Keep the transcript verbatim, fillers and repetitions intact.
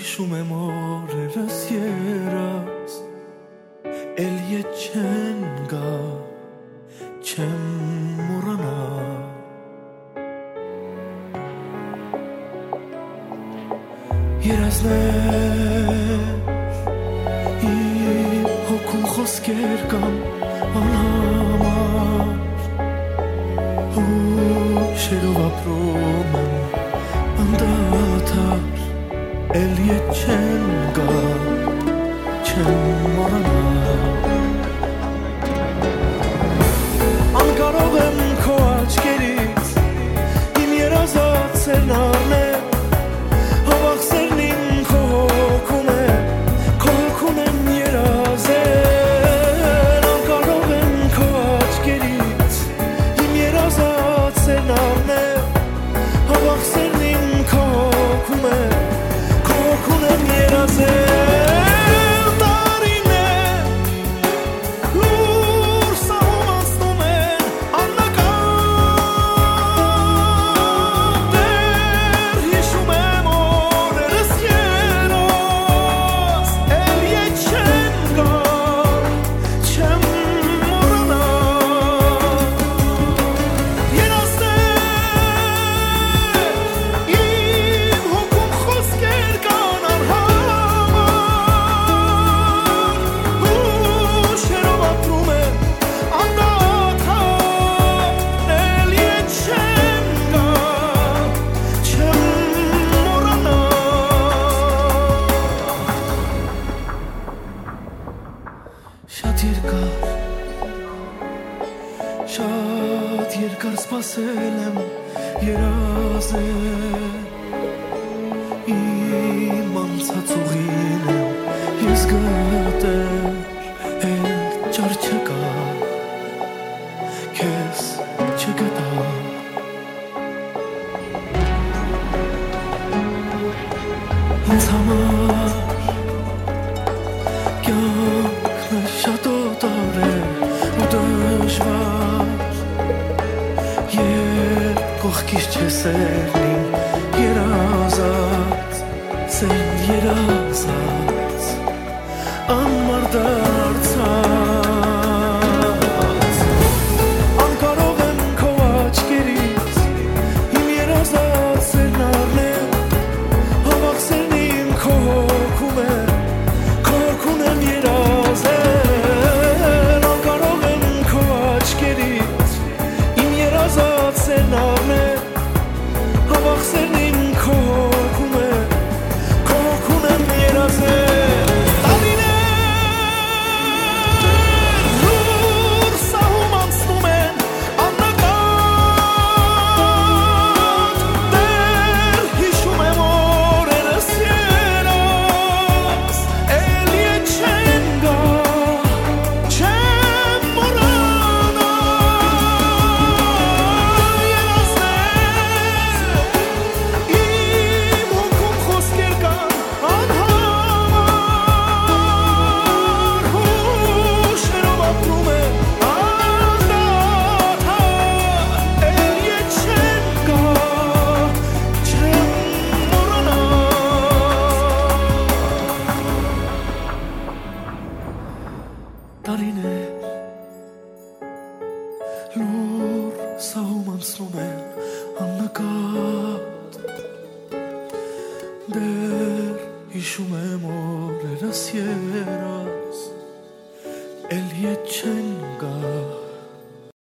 հիշում եմ օրերս երաս, էլ ետ չեն գա, չեմ մոռանա։ Երազներ, իմ հոգում խոսքեր կամ անհամար, Շերով ապրում եմ անդադար, էլ ետ չեն գա, չեմ մոռանա։ Անկարող եմ քո աչքերից իմ երազած սերն առնել, հավախ սերն իմ քո հոգում է, քո հոգում եմ երազել։ Անկարող եմ քո աչքերից իմ երազած սերն առնել, հավախ սերն իմ քո հոգում է, քո հոգում եմ երազել։ Շատ երկար, շատ երկար սպասել եմ երազել, իմ անցած ուղին եմ ես գտել, էլ ճար չկա, քեզ չգտա։ Ինձ համար շատ օտար է ու դժվար, երբ կողքիս չես ելնի